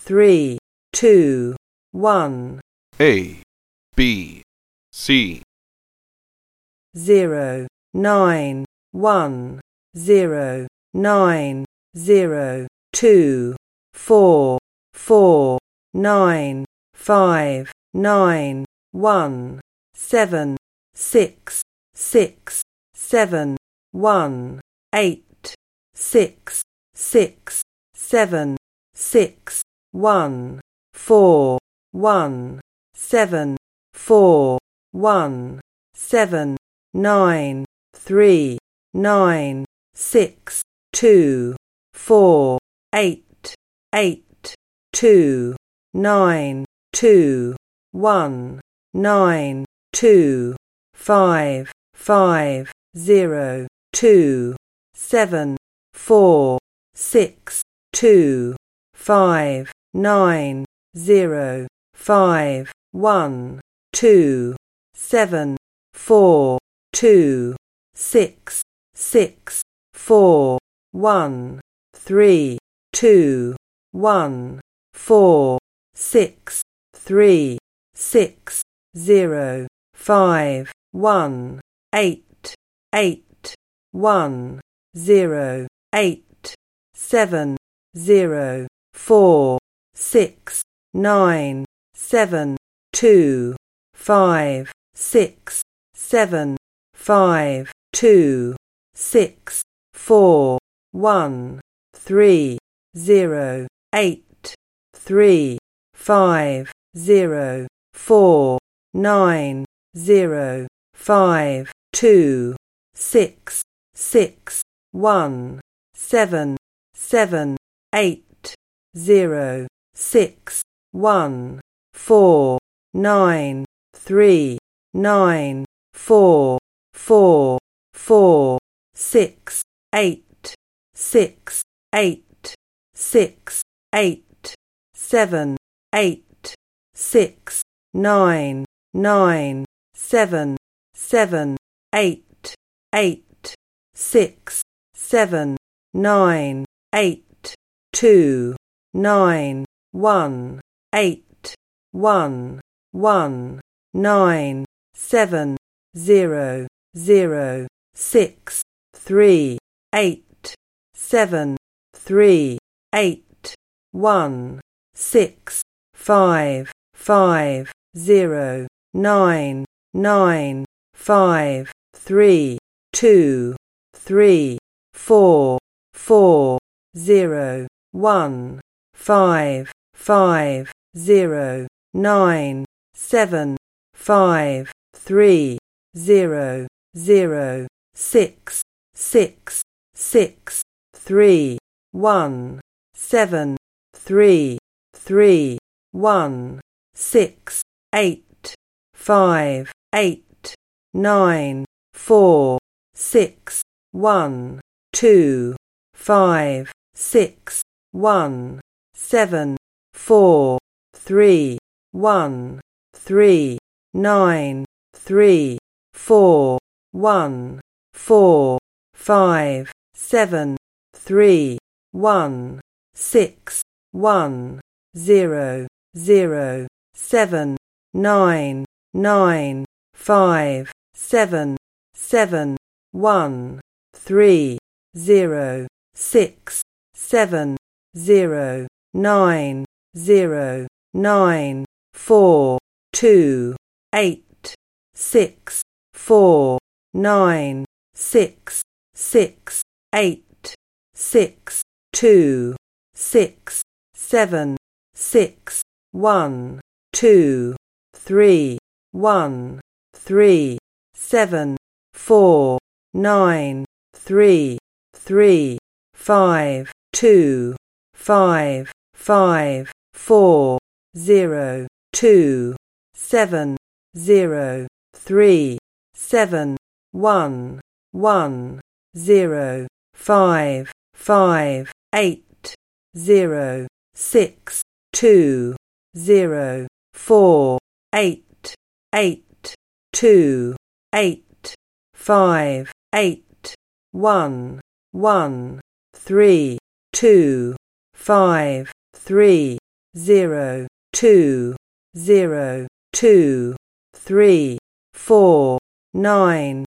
3, 2, 1. A, B, C. 0, 9, 1, 0, 9, 0, 2, 4, 4, 9, 5, 9, 1, 7, 6, 6, 7, 1, 8, 6, 6, 7, 6, 1, 4, 1, 7, 4, 1, 7, 9, 3, 9, 6, 2, 4, 8, 8, 2, 9, 2, 1, 9, 2, 5, 5, 0, 2, 7, 4, 6, 2, 5, 9, 0, 5, 1, 2, 7, 4, 2, 6, 6, 4, 1, 3, 2, 1, 4, 6, 3, 6, 0, 5, 1, 8, 8, 1, 0, 8, 7, 0, 4, 6, 9, 7, 2, 5, 6, 7, 5, 2, 6, 4, 1, 3, 0, 8, 3, 5, 0, 4, 9, 0, 5, 2, 6, 6, 1, 7, 7, 8, 0, 6, 1, 4, 9, 3, 9, 4, 4, 4, 6, 8, 6, 8, 6, 8, 7, 8, 6, 9, 9, 7, 7, 8, 8, 6, 7, 9, 8, 2, 9, 1, 8, 1, 1, 9, 7, 0, 0, 6, 3, 8, 7, 3, 8, 1, 6, 5, 5, 0, 9, 9, 5, 3, 2, 3, 4, 4, 0, 1, 5, 5, 0, 9, 7, 5, 3, 0, 0, 6, 6, 6, 3, 1, 7, 3, 3, 1, 6, 8, 5, 8, 9, 4, 6, 1, 2, 5, 6, 1, 7, 4, 3, 1, 3, 9, 3, 4, 1, 4, 5, 7, 3, 1, 6, 1, 0, 0, 7, 9, 9, 5, 7, 7, 1, 3, 0, 6, 7, 0, 9, 0, 9, 4, 2, 8, 6, 4, 9, 6, 6, 8, 6, 2, 6, 7, 6, 1, 2, 3, 1, 3, 7, 4, 9, 3, 3, 5, 2, 5, 5, 4, 0, 2, 7, 0, 3, 7, 1, 1, 0, 5, 5, 8, 0, 6, 2, 0, 4, 8, 8, 2, 8, 5, 8, 1, 1, 3, 2, 5, 3, 0, 2, 0, 2, 3, 4, 9,